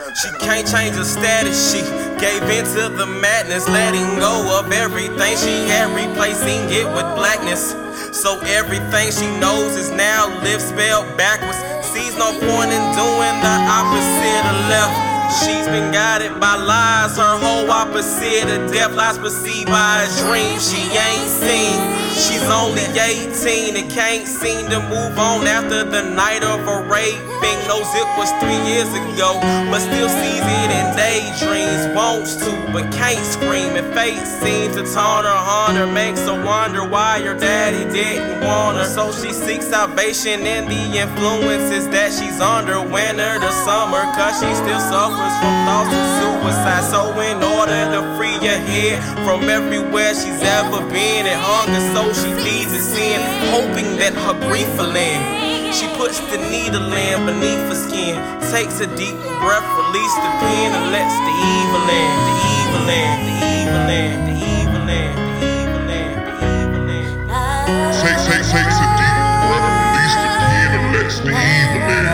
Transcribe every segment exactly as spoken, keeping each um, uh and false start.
She can't change her status, she gave in to the madness, letting go of everything she had, replacing it with blackness. So everything she knows is now lived spelled backwards. Sees no point in doing the opposite of left. She's been guided by lies, her whole opposite of death. Lies perceived by a dream she ain't seen. She's only eighteen and can't seem to move on after the night of her raping. Knows it was three years ago, but still sees it in daydreams. Wants to, but can't scream. And fate seems to taunt her, haunt her, makes her wonder why her daddy didn't want her. So she seeks salvation in the influences that she's under. Winter to summer, cause she still suffers from thoughts of suicide. So in order to free her head from everywhere she's ever been and hunger, so she feeds it in, hoping that her grief will end. She puts the needle in beneath her skin, takes a deep breath, release the pen, and lets the evil in, the evil in, the evil in, the evil in, the evil in, the evil in. Take, take, takes a deep breath, release the pen, and lets the evil in.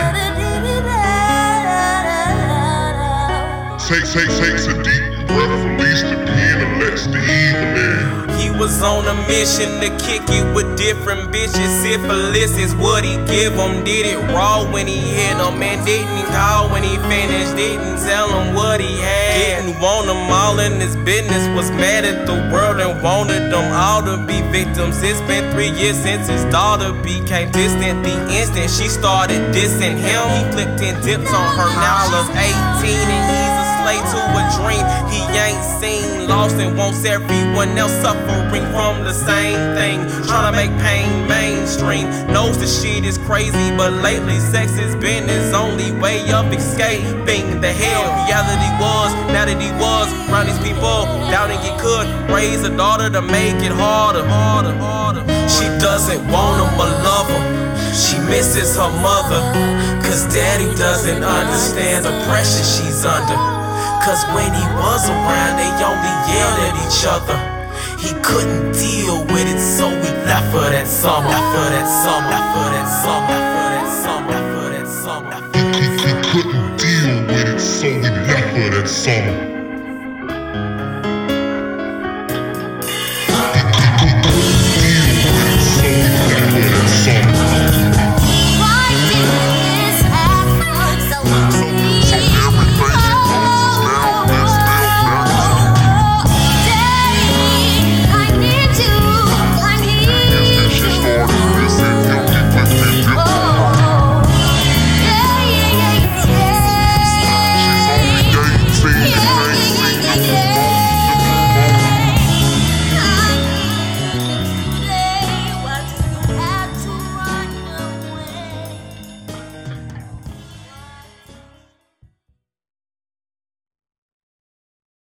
Take, take, takes a deep breath, release the pen, and lets the evil in. He was on a mission to kick it with different bitches. Syphilis is what he give him. Did it raw when he hit him, and didn't call when he finished. Didn't tell him what he had. Didn't want them all in his business. Was mad at the world and wanted them all to be victims. It's been three years since his daughter became distant. The instant she started dissing him, he flipped and dipped on her. Now she's eighteen and he's a slave to a dream he ain't seen. Lost and wants everyone else suffering from the same thing. Tryna make pain mainstream. Knows the shit is crazy, but lately sex has been his only way of escaping the hell reality was. Now that he was around these people, doubting he could raise a daughter to make it harder, harder, harder. She doesn't want him or love him. She misses her mother, cause daddy doesn't understand the pressure she's under. Cause when he was around, they only yelled at each other. He couldn't deal with it, so he left for that summer. Left for that summer. Left for that summer. Left for that summer. Left for that summer. He, he, he couldn't deal with it, so he left for that summer.